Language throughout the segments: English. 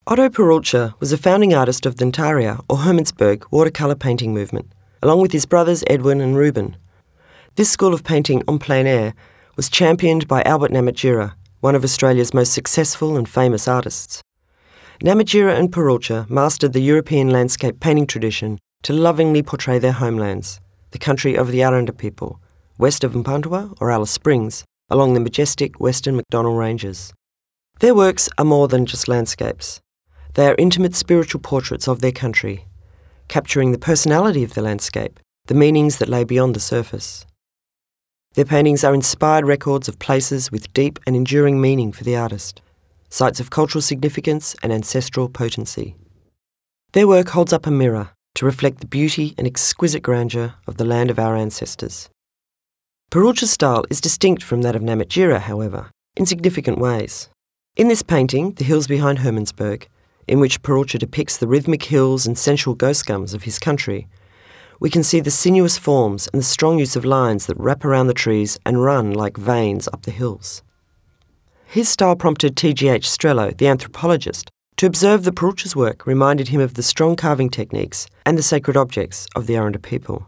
Otto Perultsch was a founding artist of the Ntaria or Hermannsburg watercolour painting movement, along with his brothers Edwin and Ruben. This school of painting en plein air was championed by Albert Namatjira, one of Australia's most successful and famous artists. Namatjira and Perultsch mastered the European landscape painting tradition to lovingly portray their homelands, the country of the Aranda people, west of Mparntwe or Alice Springs, along the majestic western McDonnell Ranges. Their works are more than just landscapes. They are intimate spiritual portraits of their country, capturing the personality of the landscape, the meanings that lay beyond the surface. Their paintings are inspired records of places with deep and enduring meaning for the artist, sites of cultural significance and ancestral potency. Their work holds up a mirror to reflect the beauty and exquisite grandeur of the land of our ancestors. Perultsch's style is distinct from that of Namatjira, however, in significant ways. In this painting, The Hills Behind Hermannsburg, in which Perultsch depicts the rhythmic hills and sensual ghost-gums of his country, we can see the sinuous forms and the strong use of lines that wrap around the trees and run like veins up the hills. His style prompted T.G.H. Strello, the anthropologist, to observe that Perultsch's work reminded him of the strong carving techniques and the sacred objects of the Aranda people.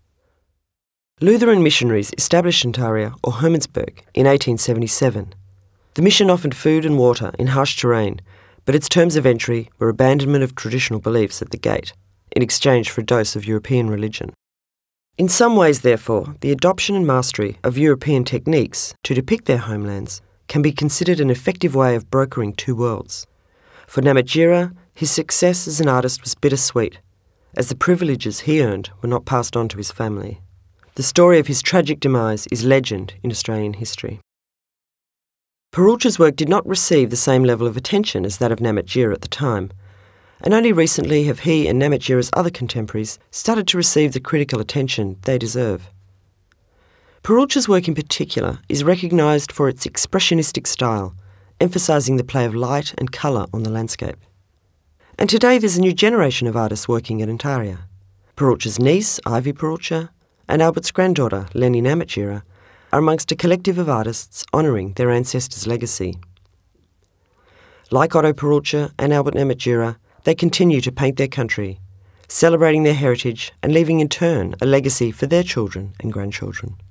Lutheran missionaries established Ntaria or Hermannsburg in 1877. The mission offered food and water in harsh terrain, but its terms of entry were abandonment of traditional beliefs at the gate, in exchange for a dose of European religion. In some ways, therefore, the adoption and mastery of European techniques to depict their homelands can be considered an effective way of brokering two worlds. For Namatjira, his success as an artist was bittersweet, as the privileges he earned were not passed on to his family. The story of his tragic demise is legend in Australian history. Perultsch's work did not receive the same level of attention as that of Namatjira at the time, and only recently have he and Namatjira's other contemporaries started to receive the critical attention they deserve. Perultsch's work in particular is recognised for its expressionistic style, emphasising the play of light and colour on the landscape. And today there's a new generation of artists working at Ntaria. Perultsch's niece, Ivy Perultsch, and Albert's granddaughter, Leni Namatjira, are amongst a collective of artists honouring their ancestors' legacy. Like Otto Perultsch and Albert Namatjira, they continue to paint their country, celebrating their heritage and leaving in turn a legacy for their children and grandchildren.